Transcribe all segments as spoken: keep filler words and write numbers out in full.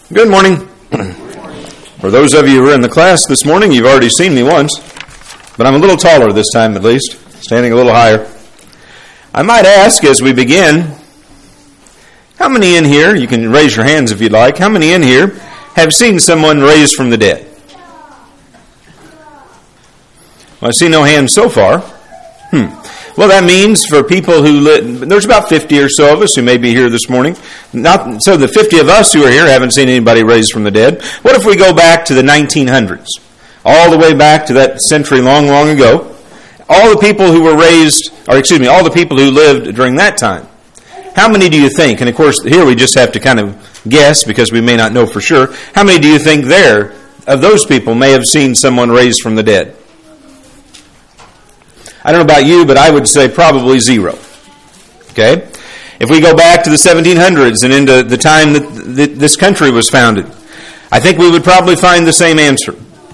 Good morning. For those of you who are in the class this morning, you've already seen me once, but I'm a little taller this time at least, standing a little higher. I might ask as we begin, how many in here, you can raise your hands if you'd like, how many in here have seen someone raised from the dead? Well, I see no hands so far. Hmm. Well, that means for people who live, there's about fifty or so of us who may be here this morning. Not so the fifty of us who are here haven't seen anybody raised from the dead. What if we go back to the nineteen hundreds? All the way back to that century long, long ago. All the people who were raised, or excuse me, all the people who lived during that time. How many do you think, and of course here we just have to kind of guess because we may not know for sure, how many do you think there, of those people, may have seen someone raised from the dead? I don't know about you, but I would say probably zero. Okay? If we go back to the seventeen hundreds and into the time that th- this country was founded, I think we would probably find the same answer.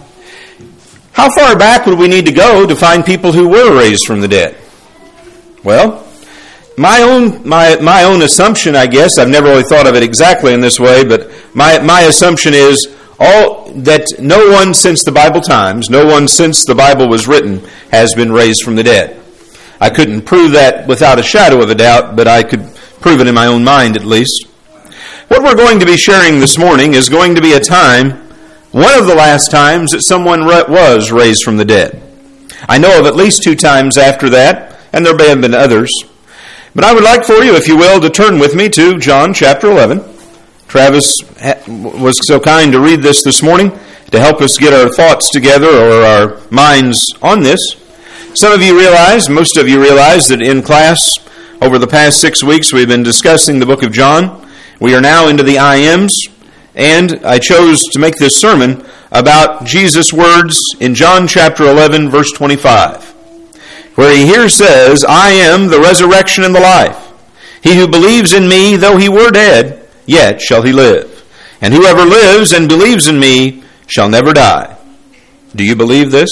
How far back would we need to go to find people who were raised from the dead? Well, my own my my own assumption, I guess, I've never really thought of it exactly in this way, but my, my assumption is all that no one since the Bible times, no one since the Bible was written, has been raised from the dead. I couldn't prove that without a shadow of a doubt, but I could prove it in my own mind at least. What we're going to be sharing this morning is going to be a time, one of the last times that someone was raised from the dead. I know of at least two times after that, and there may have been others. But I would like for you, if you will, to turn with me to John chapter eleven. Travis was so kind to read this this morning to help us get our thoughts together or our minds on this. Some of you realize, most of you realize that in class over the past six weeks we've been discussing the book of John. We are now into the I Ams, and I chose to make this sermon about Jesus' words in John chapter eleven, verse twenty-five, where he here says, I am the resurrection and the life. He who believes in me, though he were dead, yet shall he live. And whoever lives and believes in me shall never die. Do you believe this?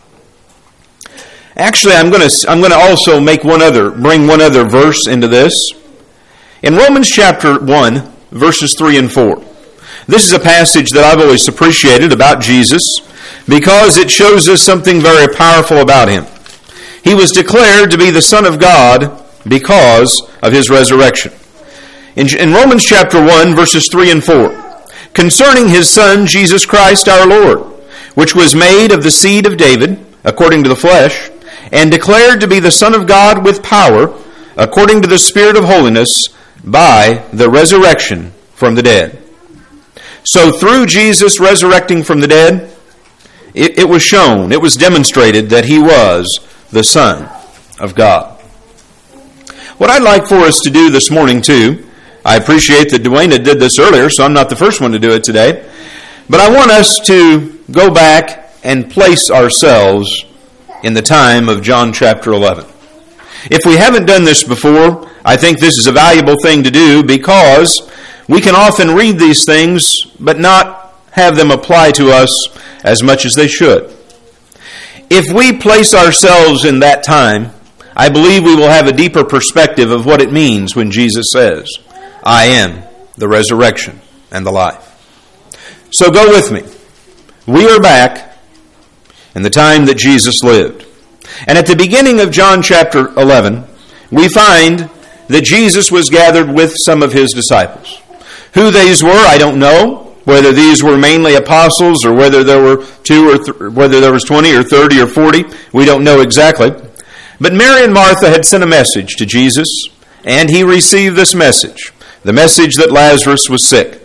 Actually, I'm going to I'm going to also make one other, bring one other verse into this. In Romans chapter one, verses three and four. This is a passage that I've always appreciated about Jesus because it shows us something very powerful about him. He was declared to be the Son of God because of his resurrection. In, in Romans chapter one, verses three and four, concerning his Son, Jesus Christ our Lord, which was made of the seed of David, according to the flesh, and declared to be the Son of God with power, according to the Spirit of holiness, by the resurrection from the dead. So through Jesus resurrecting from the dead, it, it was shown, it was demonstrated that he was the Son of God. What I'd like for us to do this morning too, I appreciate that Dwayne did this earlier, so I'm not the first one to do it today. But I want us to go back and place ourselves in the time of John chapter eleven. If we haven't done this before, I think this is a valuable thing to do because we can often read these things but not have them apply to us as much as they should. If we place ourselves in that time, I believe we will have a deeper perspective of what it means when Jesus says, I am the resurrection and the life. So go with me. We are back in the time that Jesus lived. And at the beginning of John chapter eleven, we find that Jesus was gathered with some of his disciples. Who these were, I don't know. Whether these were mainly apostles or whether there were two or th- whether there was twenty or thirty or forty, we don't know exactly. But Mary and Martha had sent a message to Jesus, and he received this message. The message that Lazarus was sick.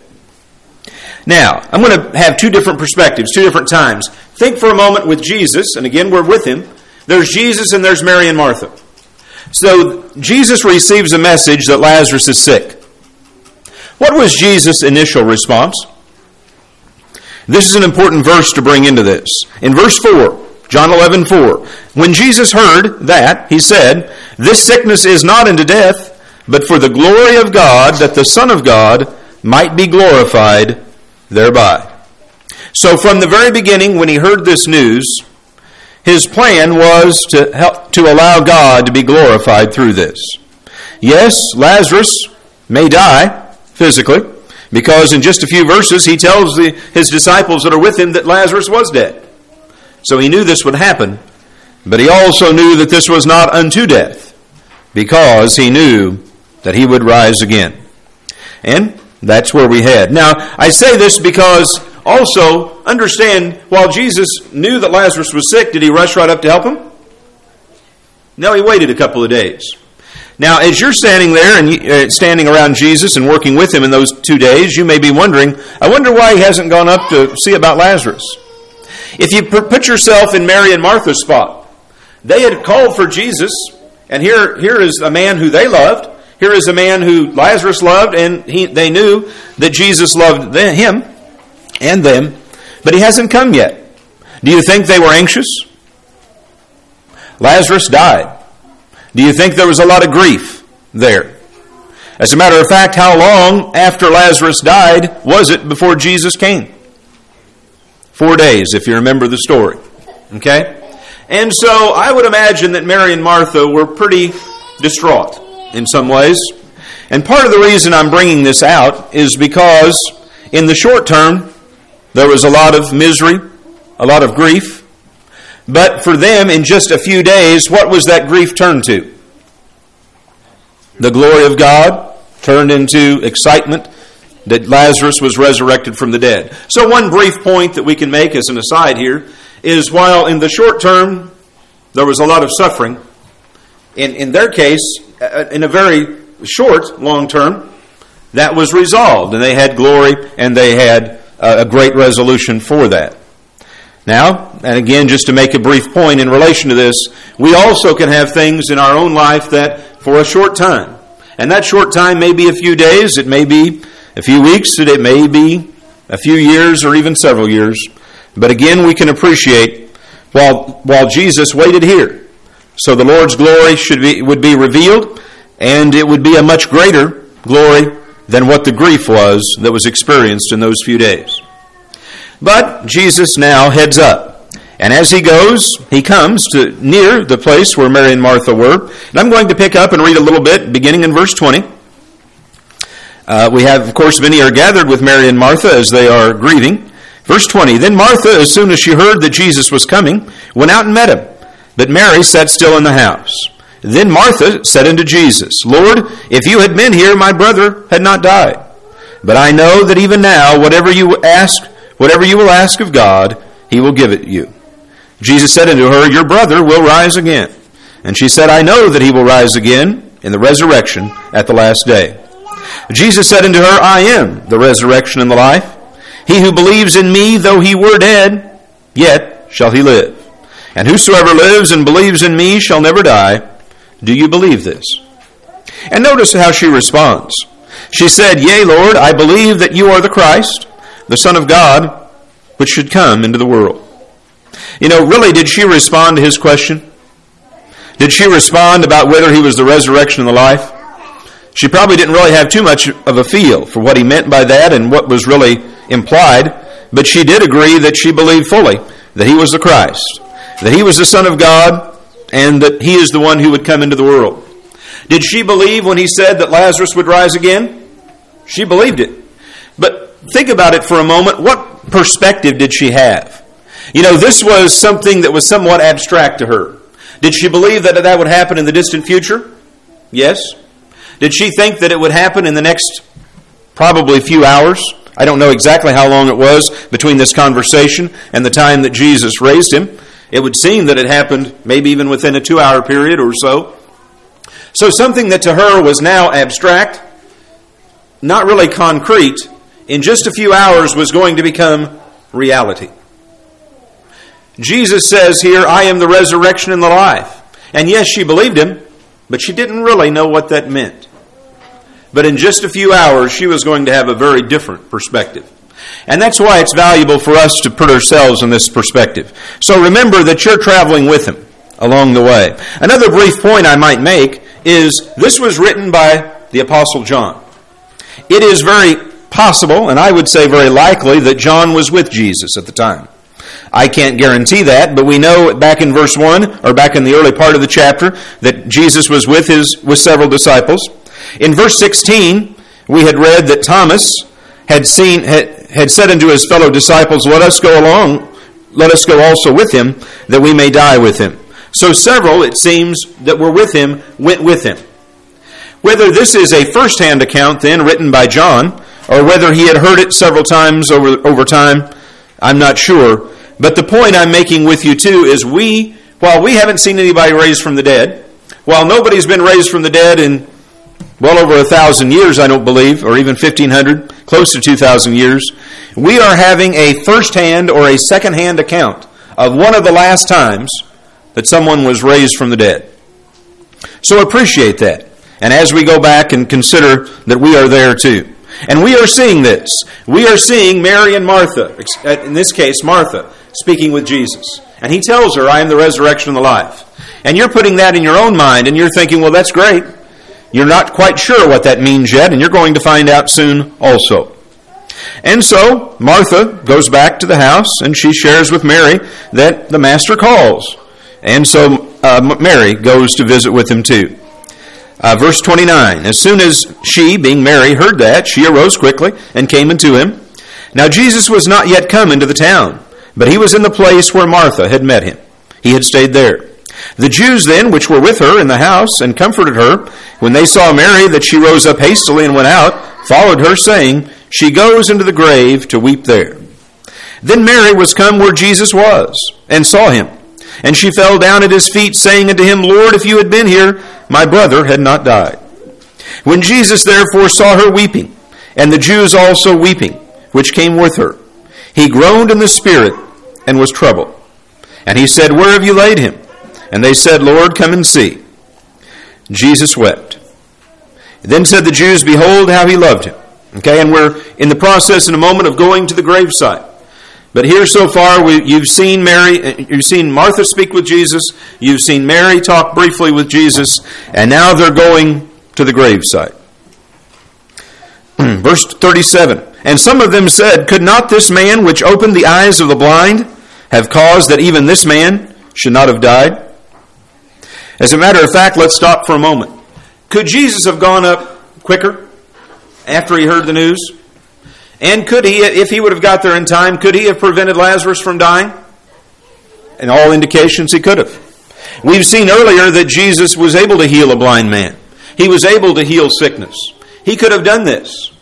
Now, I'm going to have two different perspectives, two different times. Think for a moment with Jesus, and again, we're with him. There's Jesus and there's Mary and Martha. So, Jesus receives a message that Lazarus is sick. What was Jesus' initial response? This is an important verse to bring into this. In verse four, John eleven four, when Jesus heard that, he said, this sickness is not unto death, but for the glory of God, that the Son of God might be glorified thereby. So from the very beginning, when he heard this news, his plan was to help to allow God to be glorified through this. Yes, Lazarus may die physically, Because in just a few verses, he tells the, his disciples that are with him that Lazarus was dead. So he knew this would happen, but he also knew that this was not unto death, because he knew that he would rise again. And that's where we head. Now, I say this because also understand, while Jesus knew that Lazarus was sick, did he rush right up to help him? No, he waited a couple of days. Now, as you're standing there and you, uh, standing around Jesus and working with him in those two days, you may be wondering, I wonder why he hasn't gone up to see about Lazarus. If you put yourself in Mary and Martha's spot, they had called for Jesus, and here, here is a man who they loved. Here is a man who Lazarus loved, and he, they knew that Jesus loved them, him and them, but he hasn't come yet. Do you think they were anxious? Lazarus died. Do you think there was a lot of grief there? As a matter of fact, how long after Lazarus died was it before Jesus came? Four days, if you remember the story. Okay? And so I would imagine that Mary and Martha were pretty distraught in some ways. And part of the reason I'm bringing this out is because in the short term, there was a lot of misery, a lot of grief. But for them, in just a few days, what was that grief turned to? The glory of God turned into excitement that Lazarus was resurrected from the dead. So one brief point that we can make as an aside here is while in the short term there was a lot of suffering, in, in their case, in a very short, long term, that was resolved, and they had glory, and they had a great resolution for that. Now, and again, just to make a brief point in relation to this, we also can have things in our own life that for a short time, and that short time may be a few days, it may be a few weeks, it may be a few years or even several years. But again, we can appreciate while while Jesus waited here, so the Lord's glory should be would be revealed, and it would be a much greater glory than what the grief was that was experienced in those few days. But Jesus now heads up. And as he goes, he comes to near the place where Mary and Martha were. And I'm going to pick up and read a little bit, beginning in verse twenty. Uh, we have, of course, many are gathered with Mary and Martha as they are grieving. Verse twenty, Then Martha, as soon as she heard that Jesus was coming, went out and met him. But Mary sat still in the house. Then Martha said unto Jesus, Lord, if you had been here, my brother had not died. But I know that even now, whatever you ask, whatever you will ask of God, he will give it you. Jesus said unto her, Your brother will rise again. And she said, I know that he will rise again in the resurrection at the last day. Jesus said unto her, I am the resurrection and the life. He who believes in me, though he were dead, yet shall he live. And whosoever lives and believes in me shall never die. Do you believe this? And notice how she responds. She said, Yea, Lord, I believe that you are the Christ, the Son of God, which should come into the world. You know, really, did she respond to his question? Did she respond about whether he was the resurrection and the life? She probably didn't really have too much of a feel for what he meant by that and what was really implied, but she did agree that she believed fully that he was the Christ, that he was the Son of God, and that he is the one who would come into the world. Did she believe when he said that Lazarus would rise again? She believed it. But think about it for a moment. What perspective did she have? You know, this was something that was somewhat abstract to her. Did she believe that that would happen in the distant future? Yes. Did she think that it would happen in the next probably few hours? I don't know exactly how long it was between this conversation and the time that Jesus raised him. It would seem that it happened maybe even within a two-hour period or so. So something that to her was now abstract, not really concrete, in just a few hours was going to become reality. Jesus says here, I am the resurrection and the life. And yes, she believed him, but she didn't really know what that meant. But in just a few hours, she was going to have a very different perspective. And that's why it's valuable for us to put ourselves in this perspective. So remember that you're traveling with him along the way. Another brief point I might make is this was written by the Apostle John. It is very possible, and I would say very likely, that John was with Jesus at the time. I can't guarantee that, but we know back in verse one, or back in the early part of the chapter, that Jesus was with his with several disciples. In verse sixteen, we had read that Thomas had seen had, had said unto his fellow disciples, Let us go along, let us go also with him, that we may die with him. So several, it seems, that were with him went with him. Whether this is a first-hand account then written by John, or whether he had heard it several times over, over time, I'm not sure. But the point I'm making with you too is we, while we haven't seen anybody raised from the dead, while nobody's been raised from the dead in well over a thousand years, I don't believe, or even fifteen hundred, close to two thousand years, we are having a first-hand or a second-hand account of one of the last times that someone was raised from the dead. So appreciate that. And as we go back and consider that we are there too. And we are seeing this. We are seeing Mary and Martha, in this case Martha, speaking with Jesus. And he tells her, I am the resurrection and the life. And you're putting that in your own mind and you're thinking, well, that's great. You're not quite sure what that means yet, and you're going to find out soon also. And so Martha goes back to the house and she shares with Mary that the Master calls. And so uh, Mary goes to visit with him too. Uh, verse twenty-nine, as soon as she, being Mary, heard that, she arose quickly and came unto him. Now Jesus was not yet come into the town, but he was in the place where Martha had met him. He had stayed there. The Jews then, which were with her in the house, and comforted her, when they saw Mary, that she rose up hastily and went out, followed her, saying, She goes into the grave to weep there. Then Mary was come where Jesus was, and saw him. And she fell down at his feet, saying unto him, Lord, if you had been here, my brother had not died. When Jesus therefore saw her weeping, and the Jews also weeping, which came with her, he groaned in the spirit, and was troubled. And he said, Where have you laid him? And they said, Lord, come and see. Jesus wept. Then said the Jews, Behold how he loved him. Okay, and we're in the process in a moment of going to the gravesite. But here so far, we, you've seen Mary, you've seen Martha speak with Jesus, you've seen Mary talk briefly with Jesus, and now they're going to the gravesite. Verse thirty-seven, And some of them said, Could not this man which opened the eyes of the blind have caused that even this man should not have died? As a matter of fact, let's stop for a moment. Could Jesus have gone up quicker after he heard the news? And could he, if he would have got there in time, could he have prevented Lazarus from dying? And all indications he could have. We've seen earlier that Jesus was able to heal a blind man. He was able to heal sickness. He could have done this.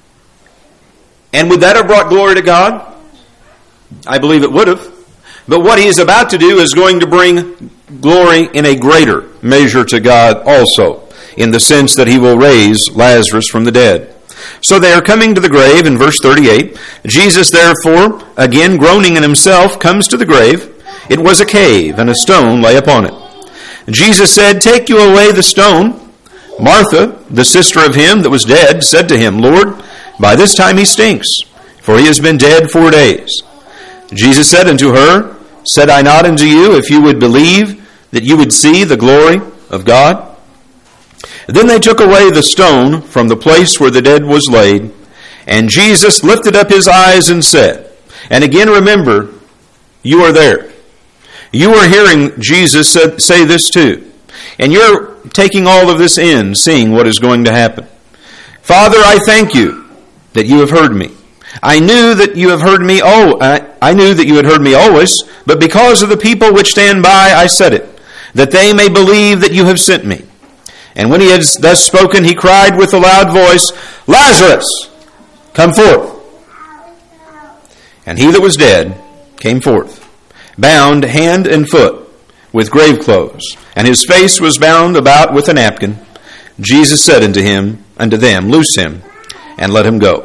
And would that have brought glory to God? I believe it would have. But what he is about to do is going to bring glory in a greater measure to God also, in the sense that he will raise Lazarus from the dead. So they are coming to the grave in verse thirty-eight. Jesus therefore, again groaning in himself, comes to the grave. It was a cave, and a stone lay upon it. Jesus said, Take you away the stone. Martha, the sister of him that was dead, said to him, Lord, by this time he stinks, for he has been dead four days. Jesus said unto her, Said I not unto you, if you would believe, that you would see the glory of God? Then they took away the stone from the place where the dead was laid, and Jesus lifted up his eyes and said, and again remember, you are there. You are hearing Jesus say this too. And you're taking all of this in, seeing what is going to happen. Father, I thank you that you have heard me. I knew that you have heard me, oh, I, I knew that you had heard me always, but because of the people which stand by, I said it, that they may believe that you have sent me. And when he had thus spoken, he cried with a loud voice, Lazarus, come forth. And he that was dead came forth, bound hand and foot with grave clothes, and his face was bound about with a napkin. Jesus said unto him, unto them, Loose him, and let him go.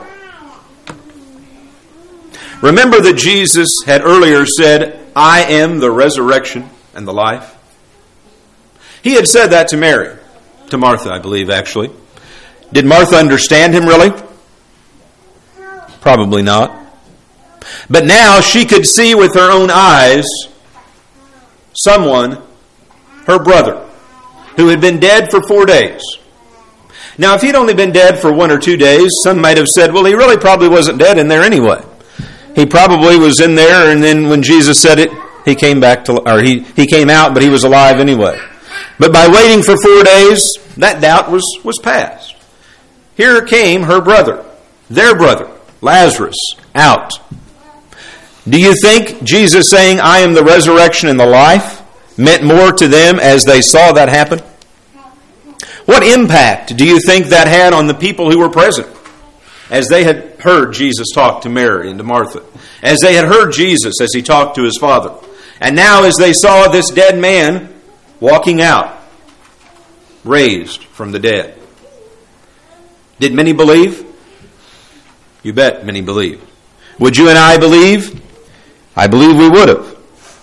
Remember that Jesus had earlier said, I am the resurrection and the life. He had said that to Mary. To Martha, I believe, actually. Did Martha understand him, really? Probably not. But now she could see with her own eyes someone, her brother, who had been dead for four days. Now, if he'd only been dead for one or two days, some might have said, well, he really probably wasn't dead in there anyway. He probably was in there, and then when Jesus said it, he came back to, or he, he came out, but he was alive anyway. But by waiting for four days, that doubt was, was past. Here came her brother, their brother, Lazarus out. Do you think Jesus saying, I am the resurrection and the life, meant more to them as they saw that happen? What impact do you think that had on the people who were present as they had heard Jesus talk to Mary and to Martha, as they had heard Jesus as he talked to his Father, and now as they saw this dead man walking out, raised from the dead? Did many believe? You bet many believed. Would you and I believe? I believe we would have.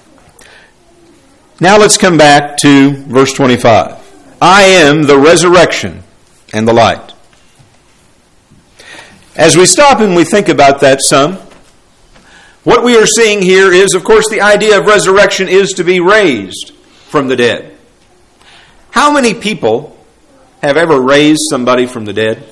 Now let's come back to verse twenty-five. I am the resurrection and the light. As we stop and we think about that some, what we are seeing here is, of course, the idea of resurrection is to be raised from the dead. How many people have ever raised somebody from the dead?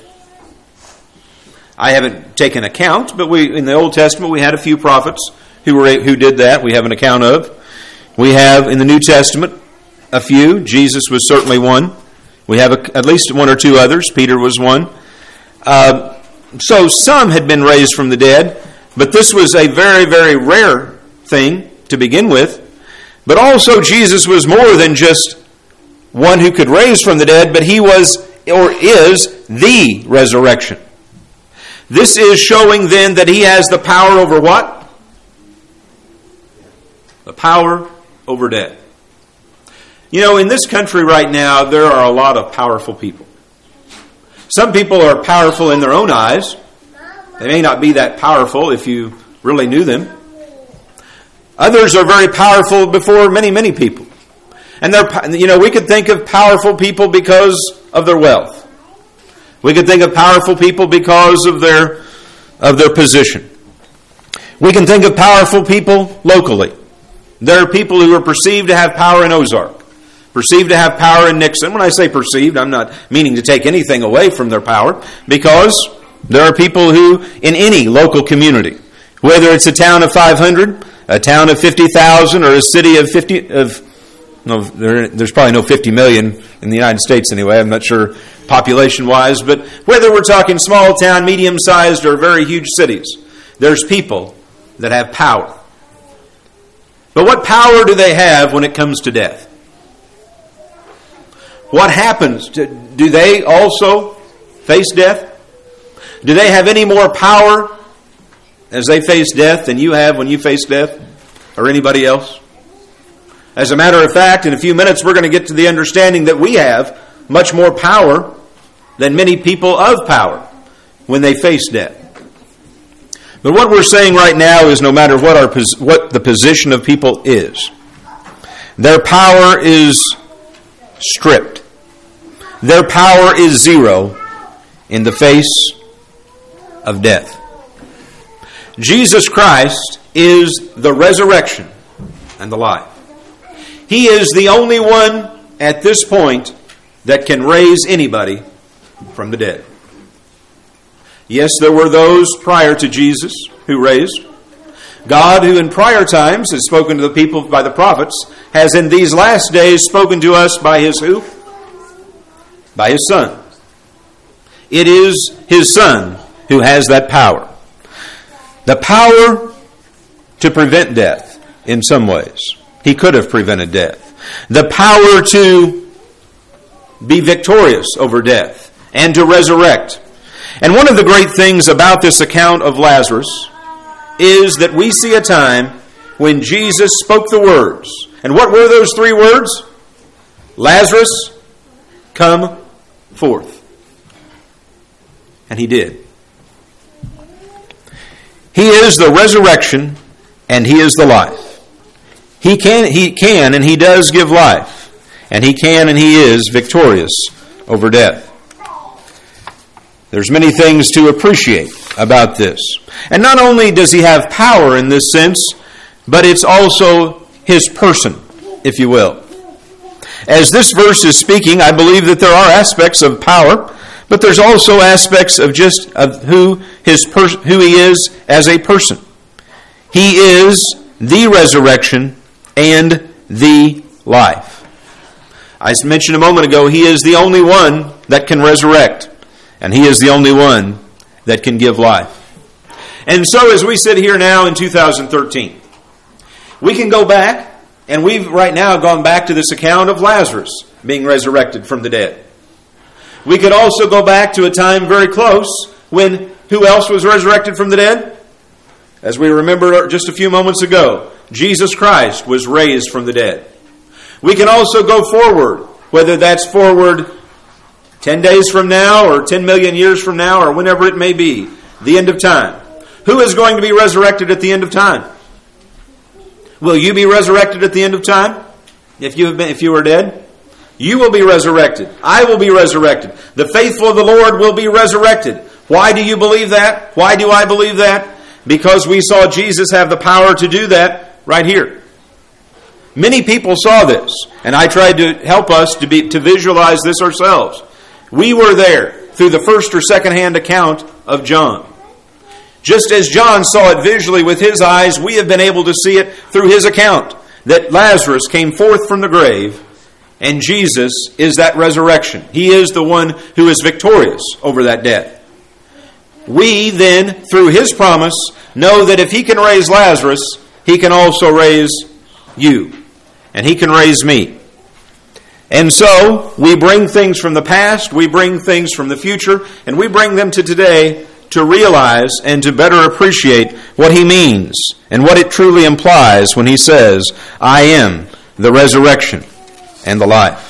I haven't taken account, but we in the Old Testament we had a few prophets who were who did that. We have an account of. We have in the New Testament a few. Jesus was certainly one. We have a, at least one or two others. Peter was one. Uh, so some had been raised from the dead, but this was a very, very rare thing to begin with. But also Jesus was more than just one who could raise from the dead, but he was or is the resurrection. This is showing then that he has the power over what? The power over death. You know, in this country right now, there are a lot of powerful people. Some people are powerful in their own eyes. They may not be that powerful if you really knew them. Others are very powerful before many, many people. And they're, you know, we could think of powerful people because of their wealth. We could think of powerful people because of their of their position. We can think of powerful people locally. There are people who are perceived to have power in Ozark, perceived to have power in Nixon. When I say perceived, I'm not meaning to take anything away from their power, because there are people who, in any local community, whether it's a town of five hundred, a town of fifty thousand, or a city of fifty of no, there, there's probably no fifty million in the United States anyway. I'm not sure population-wise, but whether we're talking small town, medium-sized, or very huge cities, there's people that have power. But what power do they have when it comes to death? What happens? Do they also face death? Do they have any more power as they face death than you have when you face death, or anybody else? As a matter of fact, in a few minutes we're going to get to the understanding that we have much more power than many people of power when they face death. But what we're saying right now is no matter what our what the position of people is, their power is stripped. Their power is zero in the face of death. Jesus Christ is the resurrection and the life. He is the only one at this point that can raise anybody from the dead. Yes, there were those prior to Jesus who raised. God, who in prior times has spoken to the people by the prophets, has in these last days spoken to us by His who? By His Son. It is His Son who has that power. The power to prevent death in some ways. He could have prevented death. The power to be victorious over death and to resurrect. And one of the great things about this account of Lazarus is that we see a time when Jesus spoke the words. And what were those three words? Lazarus, come forth. And He did. He is the resurrection and He is the life. He can, he can and He does give life. And He can and He is victorious over death. There's many things to appreciate about this. And not only does He have power in this sense, but it's also His person, if you will. As this verse is speaking, I believe that there are aspects of power, but there's also aspects of just of who his pers- who He is as a person. He is the resurrection and the life. I mentioned a moment ago, He is the only one that can resurrect. And He is the only one that can give life. And so as we sit here now in two thousand thirteen, we can go back, and we've right now gone back to this account of Lazarus being resurrected from the dead. We could also go back to a time very close when who else was resurrected from the dead? As we remember just a few moments ago, Jesus Christ was raised from the dead. We can also go forward, whether that's forward ten days from now or ten million years from now or whenever it may be, the end of time. Who is going to be resurrected at the end of time? Will you be resurrected at the end of time? If you have been, if you are dead? You will be resurrected. I will be resurrected. The faithful of the Lord will be resurrected. Why do you believe that? Why do I believe that? Because we saw Jesus have the power to do that right here. Many people saw this, and I tried to help us to be to visualize this ourselves. We were there through the first or second hand account of John. Just as John saw it visually with his eyes, we have been able to see it through his account, that Lazarus came forth from the grave, and Jesus is that resurrection. He is the one who is victorious over that death. We then, through his promise, know that if he can raise Lazarus, he can also raise you. And he can raise me. And so, we bring things from the past, we bring things from the future, and we bring them to today to realize and to better appreciate what he means and what it truly implies when he says, I am the resurrection and the life.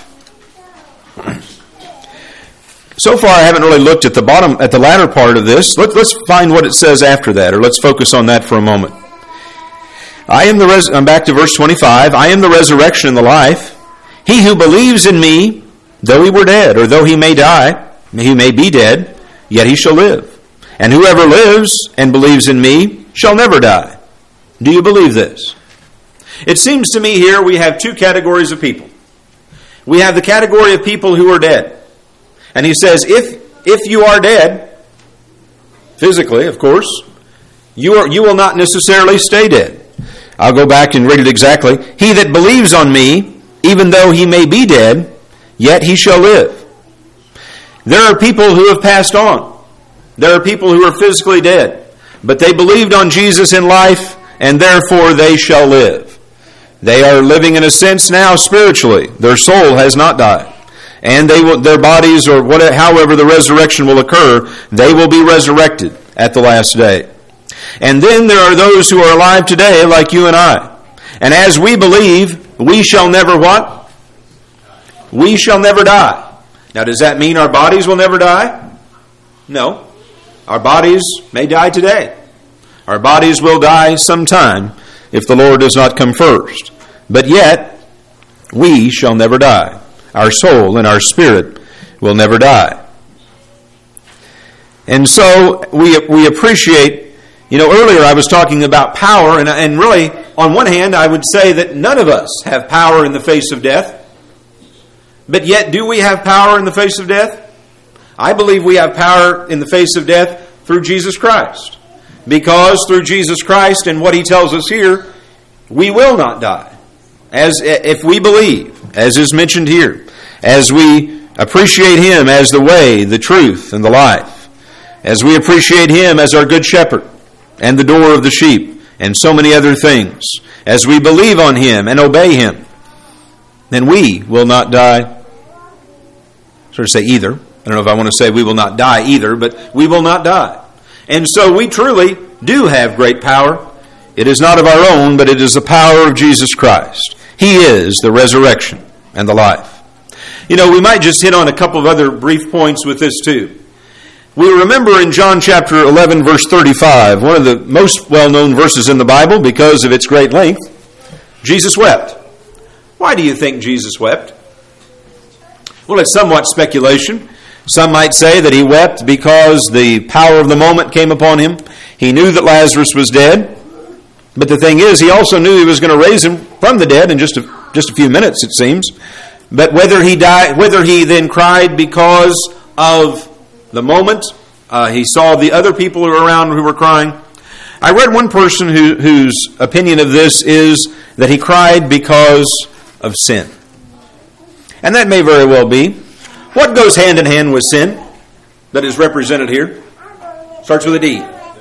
So far, I haven't really looked at the bottom, at the latter part of this. Let, let's find what it says after that, or let's focus on that for a moment. I am the res- I'm back to verse twenty-five. I am the resurrection and the life. He who believes in me, though he were dead, or though he may die, he may be dead, yet he shall live. And whoever lives and believes in me shall never die. Do you believe this? It seems to me here we have two categories of people. We have the category of people who are dead. And he says, if if you are dead, physically, of course, you are you will not necessarily stay dead. I'll go back and read it exactly. He that believes on me, even though he may be dead, yet he shall live. There are people who have passed on. There are people who are physically dead, but they believed on Jesus in life, and therefore they shall live. They are living in a sense now spiritually. Their soul has not died. And they will, their bodies, or whatever, however the resurrection will occur, they will be resurrected at the last day. And then there are those who are alive today, like you and I. And as we believe, we shall never what? We shall never die. Now, does that mean our bodies will never die? No. Our bodies may die today. Our bodies will die sometime if the Lord does not come first. But yet, we shall never die. Our soul and our spirit will never die. And so we we appreciate, you know, earlier I was talking about power, and, and really, on one hand, I would say that none of us have power in the face of death. But yet, do we have power in the face of death? I believe we have power in the face of death through Jesus Christ. Because through Jesus Christ and what he tells us here, we will not die. As if we believe, as is mentioned here, as we appreciate him as the way, the truth, and the life, as we appreciate him as our good shepherd and the door of the sheep, and so many other things, as we believe on him and obey him, then we will not die. Sort of say either. I don't know if I want to say we will not die either, but we will not die. And so we truly do have great power. It is not of our own, but it is the power of Jesus Christ. He is the resurrection and the life. You know, we might just hit on a couple of other brief points with this too. We remember in John chapter eleven, verse thirty-five, one of the most well-known verses in the Bible because of its great length, Jesus wept. Why do you think Jesus wept? Well, it's somewhat speculation. Some might say that he wept because the power of the moment came upon him. He knew that Lazarus was dead. But the thing is, he also knew he was going to raise him from the dead in just a, just a few minutes, it seems. But whether he died, whether he then cried because of the moment, uh, he saw the other people who were around who were crying. I read one person who, whose opinion of this is that he cried because of sin. And that may very well be. What goes hand in hand with sin that is represented here? Starts with a D.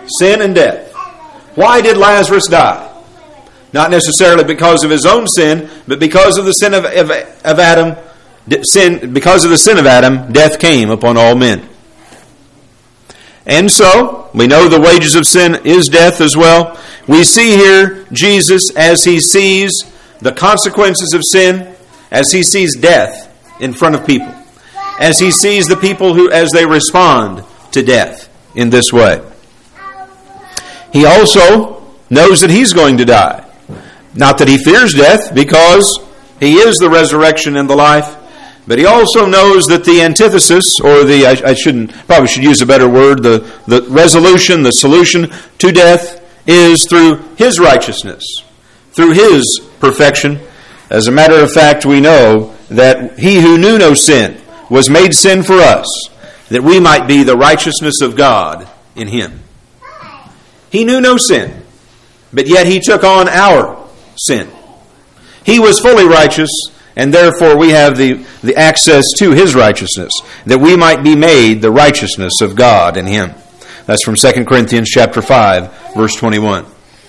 Sin and death. Why did Lazarus die? Not necessarily because of his own sin, but because of the sin of, of, of Adam. Sin, because of the sin of Adam, death came upon all men. And so, we know the wages of sin is death as well. We see here Jesus as he sees the consequences of sin, as he sees death in front of people, as he sees the people who, as they respond to death in this way. He also knows that he's going to die. Not that he fears death, because he is the resurrection and the life, but he also knows that the antithesis, or the, I, I shouldn't, probably should use a better word, the, the resolution, the solution to death is through his righteousness, through his perfection. As a matter of fact, we know that he who knew no sin was made sin for us, that we might be the righteousness of God in him. He knew no sin, but yet he took on our sin. He was fully righteous, and therefore we have the, the access to his righteousness, that we might be made the righteousness of God in him. That's from Second Corinthians chapter five, verse twenty-one.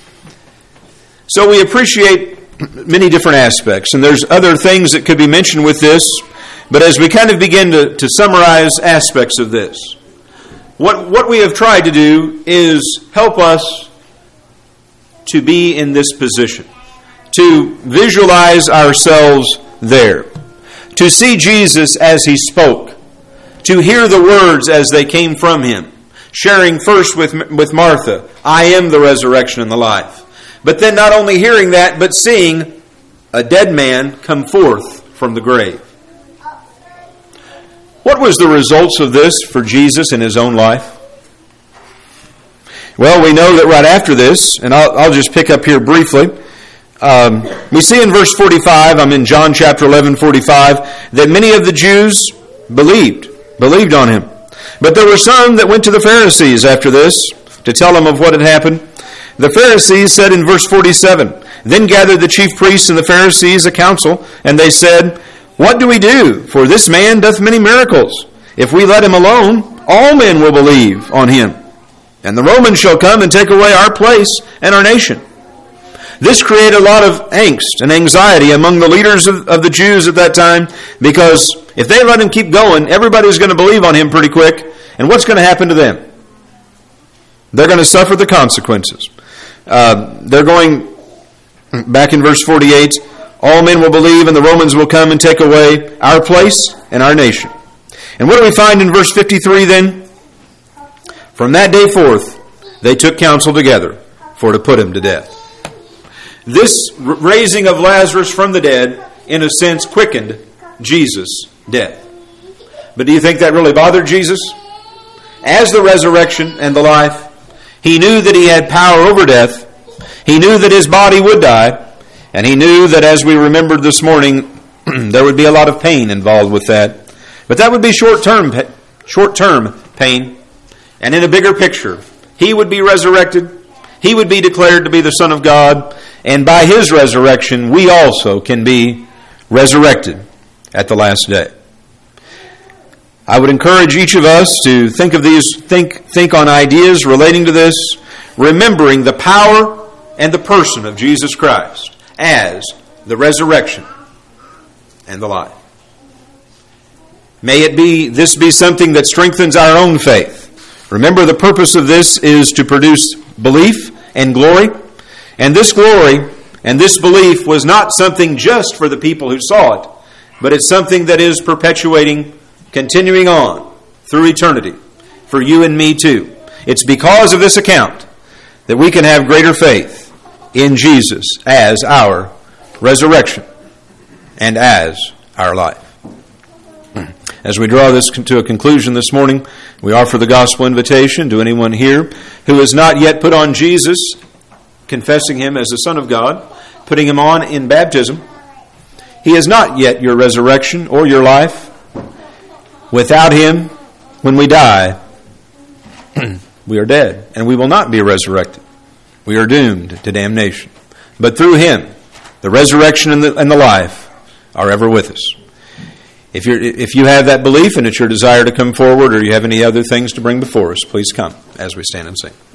So we appreciate many different aspects, and there's other things that could be mentioned with this, but as we kind of begin to, to summarize aspects of this, what, what we have tried to do is help us to be in this position, to visualize ourselves there, to see Jesus as he spoke, to hear the words as they came from him, sharing first with, with Martha, I am the resurrection and the life. But then not only hearing that, but seeing a dead man come forth from the grave. What was the results of this for Jesus in his own life? Well, we know that right after this, and I'll, I'll just pick up here briefly, Um, we see in verse forty-five, I'm in John chapter eleven, forty-five, that many of the Jews believed, believed on him. But there were some that went to the Pharisees after this to tell them of what had happened. The Pharisees said in verse forty-seven, Then gathered the chief priests and the Pharisees a council, and they said, What do we do? For this man doth many miracles. If we let him alone, all men will believe on him. And the Romans shall come and take away our place and our nation. This created a lot of angst and anxiety among the leaders of, of the Jews at that time, because if they let him keep going, everybody's going to believe on him pretty quick. And what's going to happen to them? They're going to suffer the consequences. Uh, they're going, back in verse forty-eight, all men will believe and the Romans will come and take away our place and our nation. And what do we find in verse fifty-three then? From that day forth, they took counsel together for to put him to death. This raising of Lazarus from the dead, in a sense, quickened Jesus' death. But do you think that really bothered Jesus? As the resurrection and the life, he knew that he had power over death. He knew that his body would die. And he knew that, as we remembered this morning, there would be a lot of pain involved with that. But that would be short-term, short-term pain. And in a bigger picture, he would be resurrected. He would be declared to be the Son of God. And by his resurrection, we also can be resurrected at the last day. I would encourage each of us to think of these, think, think on ideas relating to this, remembering the power and the person of Jesus Christ as the resurrection and the life. May it be, this be something that strengthens our own faith. Remember, the purpose of this is to produce belief and glory. And this glory and this belief was not something just for the people who saw it, but it's something that is perpetuating, continuing on through eternity for you and me too. It's because of this account that we can have greater faith in Jesus as our resurrection and as our life. As we draw this to a conclusion this morning, we offer the gospel invitation to anyone here who has not yet put on Jesus, confessing him as the Son of God, putting him on in baptism. He is not yet your resurrection or your life. Without him, when we die, we are dead, and we will not be resurrected. We are doomed to damnation. But through him, the resurrection and the, and the life are ever with us. If you're, if you have that belief and it's your desire to come forward, or you have any other things to bring before us, please come as we stand and sing.